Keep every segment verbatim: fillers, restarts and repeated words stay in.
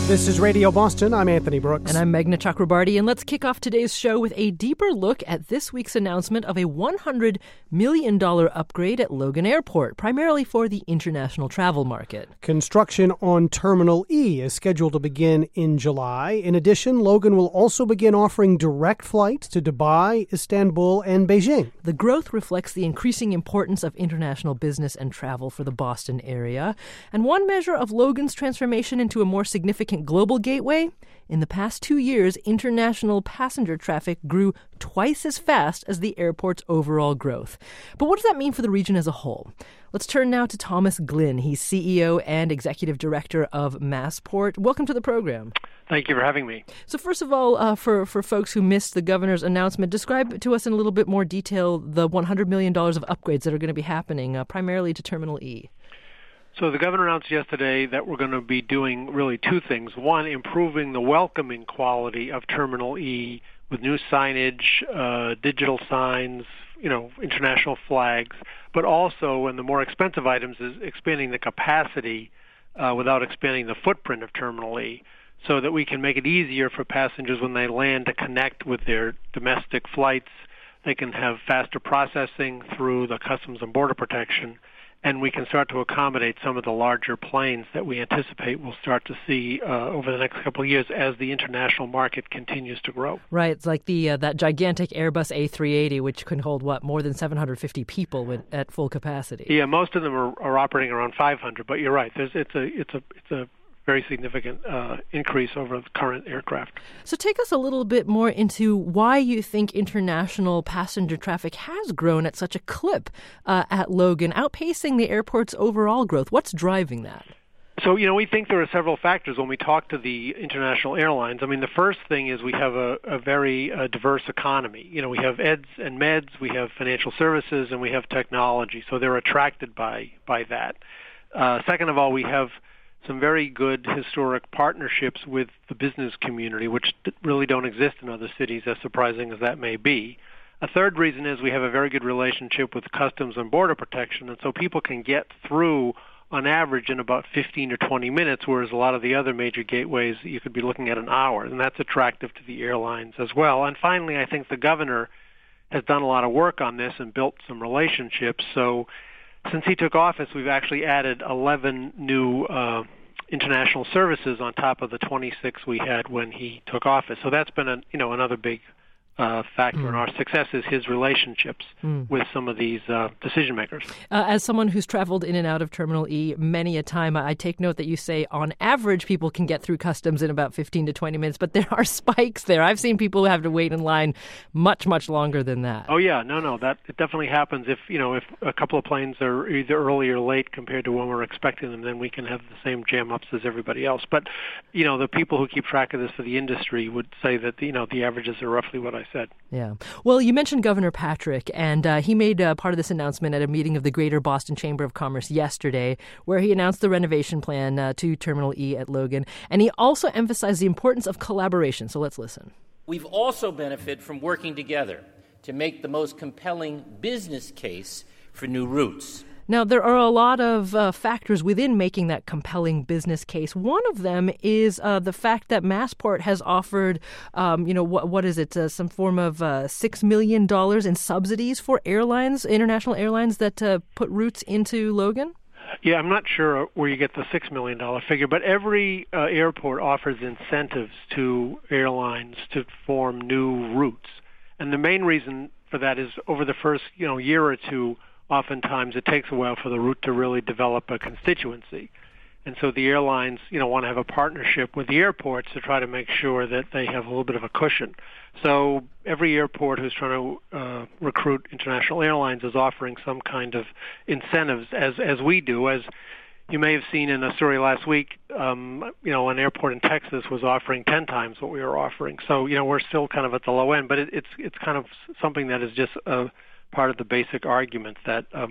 This is Radio Boston. I'm Anthony Brooks. And I'm Meghna Chakrabarty. And let's kick off today's show with a deeper look at this week's announcement of a one hundred million dollars upgrade at Logan Airport, primarily for the international travel market. Construction on Terminal E is scheduled to begin in July. In addition, Logan will also begin offering direct flights to Dubai, Istanbul, and Beijing. The growth reflects the increasing importance of international business and travel for the Boston area. And one measure of Logan's transformation into a more significant global gateway, in the past two years, international passenger traffic grew twice as fast as the airport's overall growth. But what does that mean for the region as a whole? Let's turn now to Thomas Glynn. He's C E O and Executive Director of Massport. Welcome to the program. Thank you for having me. So first of all, uh, for, for folks who missed the governor's announcement, describe to us in a little bit more detail the one hundred million dollars of upgrades that are going to be happening, uh, primarily to Terminal E. So the governor announced yesterday that we're going to be doing really two things. One, improving the welcoming quality of Terminal E with new signage, uh, digital signs, you know, international flags, but also, and the more expensive items, is expanding the capacity uh, without expanding the footprint of Terminal E, so that we can make it easier for passengers when they land to connect with their domestic flights. They can have faster processing through the Customs and Border Protection, and we can start to accommodate some of the larger planes that we anticipate we'll start to see uh, over the next couple of years as the international market continues to grow. Right. It's like the uh, that gigantic Airbus A three eighty, which can hold, what, more than seven hundred fifty people with, at full capacity. Yeah, most of them are, are operating around five hundred, but you're right. There's, it's a it's a it's a very significant uh, increase over the current aircraft. So take us a little bit more into why you think international passenger traffic has grown at such a clip uh, at Logan, outpacing the airport's overall growth. What's driving that? So, you know, we think there are several factors when we talk to the international airlines. I mean, the first thing is we have a, a very uh, diverse economy. You know, we have eds and meds, we have financial services, and we have technology. So they're attracted by, by that. Uh, second of all, we have some very good historic partnerships with the business community, which really don't exist in other cities, as surprising as that may be. A third reason is we have a very good relationship with Customs and Border Protection, and so people can get through on average in about fifteen or twenty minutes, whereas a lot of the other major gateways, you could be looking at an hour, and that's attractive to the airlines as well. And finally, I think the governor has done a lot of work on this and built some relationships. So since he took office, we've actually added eleven new uh, international services on top of the twenty-six we had when he took office. So that's been a, you know, another big uh, factor mm. in our success is his relationships mm. with some of these uh, decision makers. Uh, as someone who's traveled in and out of Terminal E many a time, I take note that you say on average people can get through customs in about fifteen to twenty minutes, but there are spikes there. I've seen people who have to wait in line much, much longer than that. Oh yeah, no, no, that it definitely happens. If you know, if a couple of planes are either early or late compared to when we're expecting them, then we can have the same jam ups as everybody else. But you know, the people who keep track of this for the industry would say that you know the averages are roughly what I said. Yeah. Well, you mentioned Governor Patrick, and uh, he made uh, part of this announcement at a meeting of the Greater Boston Chamber of Commerce yesterday, where he announced the renovation plan uh, to Terminal E at Logan. And he also emphasized the importance of collaboration. So let's listen. We've also benefited from working together to make the most compelling business case for new routes. Now, there are a lot of uh, factors within making that compelling business case. One of them is uh, the fact that Massport has offered, um, you know, what, what is it, uh, some form of uh, six million dollars in subsidies for airlines, international airlines that uh, put routes into Logan? Yeah, I'm not sure where you get the six million dollars figure, but every uh, airport offers incentives to airlines to form new routes. And the main reason for that is over the first, you know, year or two, oftentimes it takes a while for the route to really develop a constituency. And so the airlines, you know, want to have a partnership with the airports to try to make sure that they have a little bit of a cushion. So every airport who's trying to uh, recruit international airlines is offering some kind of incentives, as as we do. As you may have seen in a story last week, um, you know, an airport in Texas was offering ten times what we were offering. So, you know, we're still kind of at the low end, but it, it's it's kind of something that is just a part of the basic argument that um,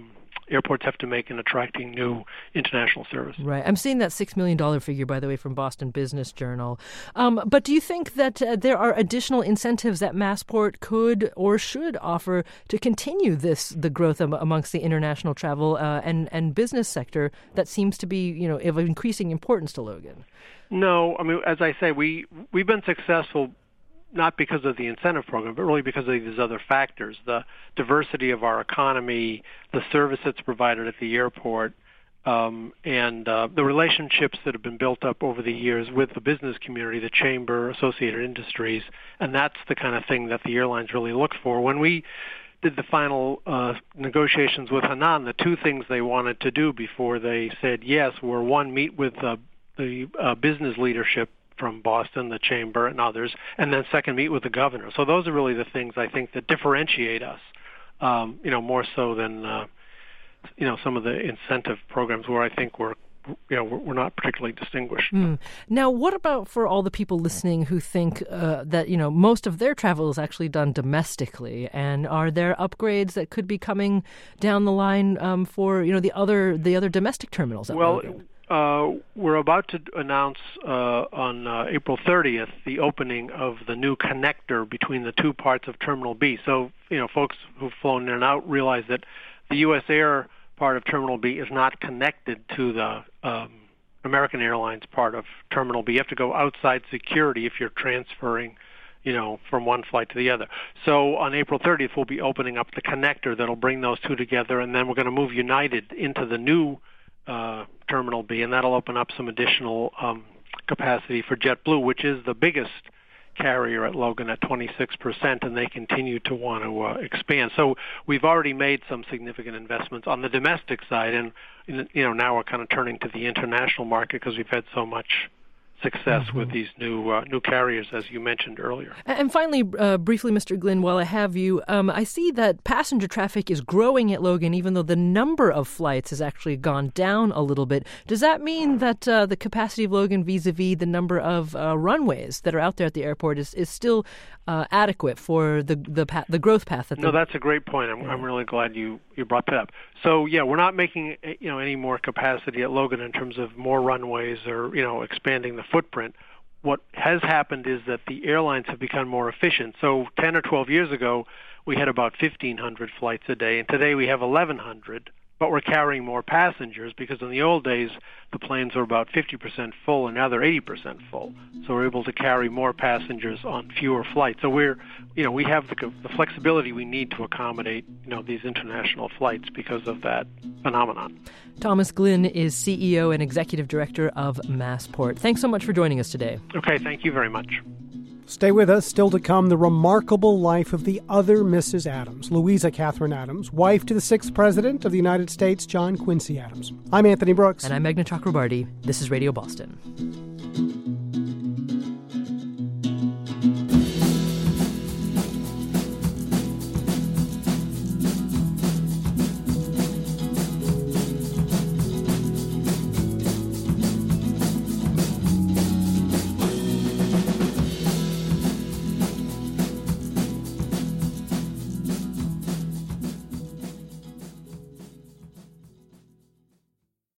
airports have to make in attracting new international service. Right. I'm seeing that six million dollars figure, by the way, from Boston Business Journal. Um, but do you think that uh, there are additional incentives that Massport could or should offer to continue this, the growth am- amongst the international travel uh, and, and business sector that seems to be, you know, of increasing importance to Logan? No. I mean, as I say, we, we've been successful not because of the incentive program, but really because of these other factors, the diversity of our economy, the service that's provided at the airport, um, and uh, the relationships that have been built up over the years with the business community, the chamber, associated industries, and that's the kind of thing that the airlines really look for. When we did the final uh, negotiations with Hainan, the two things they wanted to do before they said yes were, one, meet with uh, the uh, business leadership from Boston, the chamber, and others, and then second, meet with the governor. So those are really the things I think that differentiate us, um, you know, more so than, uh, you know, some of the incentive programs where I think we're, you know, we're not particularly distinguished. Mm. Now, what about for all the people listening who think uh, that, you know, most of their travel is actually done domestically, and are there upgrades that could be coming down the line um, for, you know, the other the other domestic terminals? At well. Logan? Uh, we're about to announce uh, on uh, April thirtieth the opening of the new connector between the two parts of Terminal B. So, you know, folks who've flown in and out realize that the U S Air part of Terminal B is not connected to the um, American Airlines part of Terminal B. You have to go outside security if you're transferring, you know, from one flight to the other. So on April thirtieth, we'll be opening up the connector that'll bring those two together, and then we're going to move United into the new Uh, Terminal B, and that'll open up some additional um, capacity for JetBlue, which is the biggest carrier at Logan at twenty-six percent, and they continue to want to uh, expand. So we've already made some significant investments on the domestic side, and, you know, now we're kind of turning to the international market because we've had so much success mm-hmm. with these new uh, new carriers, as you mentioned earlier. And finally, uh, briefly, Mister Glynn, while I have you, um, I see that passenger traffic is growing at Logan, even though the number of flights has actually gone down a little bit. Does that mean that uh, the capacity of Logan vis-a-vis the number of uh, runways that are out there at the airport is, is still uh, adequate for the the, pa- the growth path? That no, that's a great point. I'm, yeah. I'm really glad you, you brought that up. So, yeah, we're not making, you know, any more capacity at Logan in terms of more runways or, you know, expanding the footprint. What has happened is that the airlines have become more efficient. So ten or twelve years ago, we had about fifteen hundred flights a day, and today we have eleven hundred, but we're carrying more passengers because in the old days, the planes were about fifty percent full, and now they're eighty percent full. So we're able to carry more passengers on fewer flights. So we're, you know, we have the, the flexibility we need to accommodate, you know, these international flights because of that phenomenon. Thomas Glynn is C E O and Executive Director of Massport. Thanks so much for joining us today. Okay, thank you very much. Stay with us. Still to come, the remarkable life of the other Missus Adams, Louisa Catherine Adams, wife to the sixth President of the United States, John Quincy Adams. I'm Anthony Brooks. And I'm Meghna Chakrabarty. This is Radio Boston.